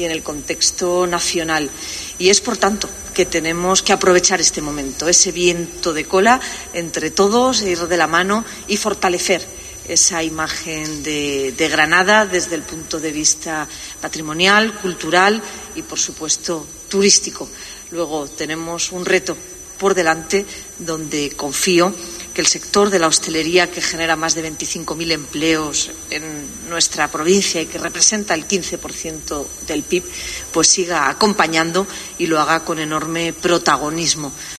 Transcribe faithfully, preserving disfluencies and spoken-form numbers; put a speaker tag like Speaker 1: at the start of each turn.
Speaker 1: y en el contexto nacional. Y es, por tanto, que tenemos que aprovechar este momento, ese viento de cola entre todos, ir de la mano y fortalecer esa imagen de, de Granada desde el punto de vista patrimonial, cultural y, por supuesto, turístico. Luego tenemos un reto por delante donde confío que el sector de la hostelería, que genera más de veinticinco mil empleos en nuestra provincia y que representa el quince por ciento del P I B, pues siga acompañando y lo haga con enorme protagonismo.